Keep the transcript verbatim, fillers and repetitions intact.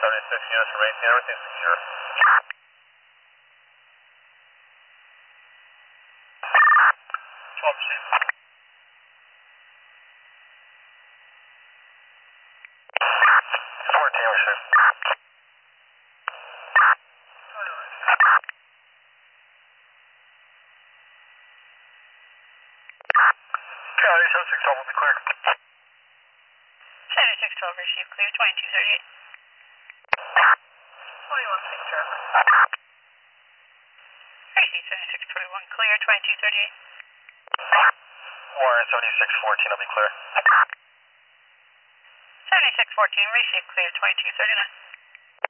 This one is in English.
seventy-six units from eighteen, everything's secure. twelve received. fourteen received. Charlie, seventy-six twelve will be clear. seventy-six twelve received, clear, twenty-two thirty-eight. twenty-one six traffic. Received seventy-six twenty-one, clear, twenty-two thirty-eight. Warren, seventy-six fourteen will be clear. seventy-six fourteen, received, clear, twenty-two thirty-nine.